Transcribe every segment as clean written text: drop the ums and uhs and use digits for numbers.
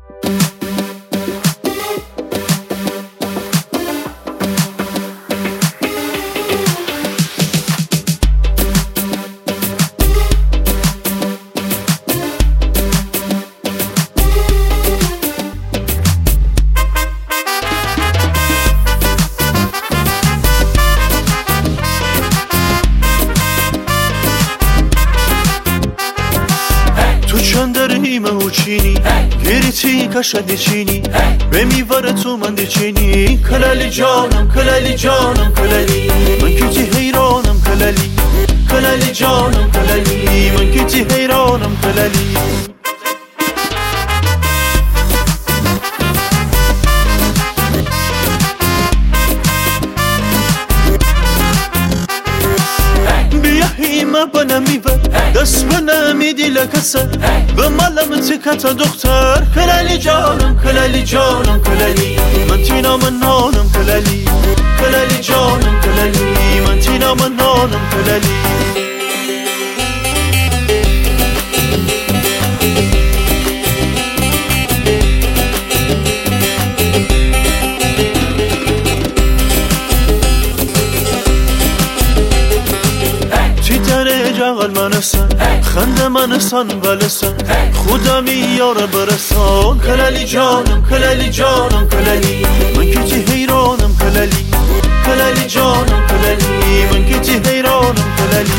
گریتی کشد چینی به میواره تو من دیچینی کلالی جانم کلالی جانم کلالی من کتی حیرانم کلالی کلالی جانم کلالی من کتی حیرانم کلالی bana miver dest bana midi lakasa ve malam tikata doktor kalali canım kalali canım kalali mantina manonum kalali kalali canım kalali mantina manonum kalali جغل منسن خنده منسن ولسن خدا میاره برسان کلالی جانم کلالی جانم کلالی من کتی حیرانم کلالی کلالی جانم کلالی من کتی حیرانم کلالی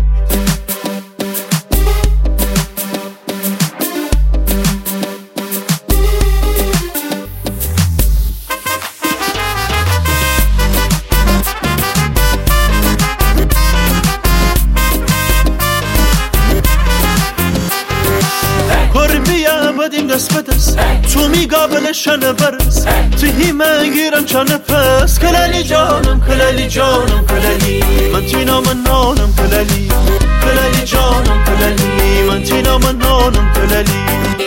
دست به دست تو میقابلشن برس تهی من گیرم چند پس کلالی جانم کلالی جانم کلالی من تینا من نانم کلالی کلالی جانم کلالی من تینا من نانم کلالی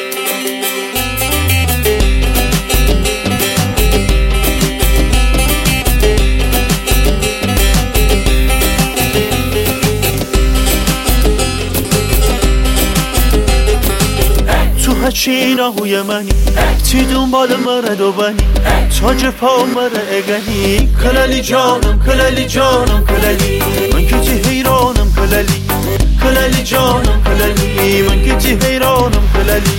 هرچی راهوی منی تی دنبال مره دوبنی تاج پا مره اگنی کلالی جانم کلالی جانم کلالی من کتی حیرانم کلالی کلالی جانم کلالی من کتی حیرانم کلالی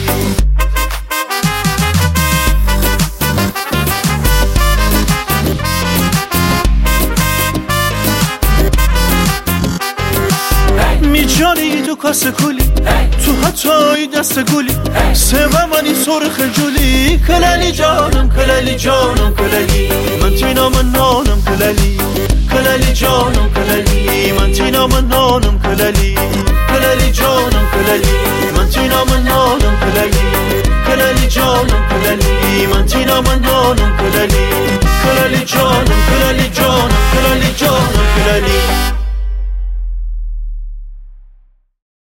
میجانی تو کاسه کلی تو حتی دست گلی سبا منی سرخ جولی کلالی جانم کلالی جانم کلالی من تینا من نانم کلالی کلالی جانم کلالی من تینا من نانم کلالی کلالی جانم کلالی من تینا من نانم کلالی کلالی جانم کلالی من تینا من نانم کلالی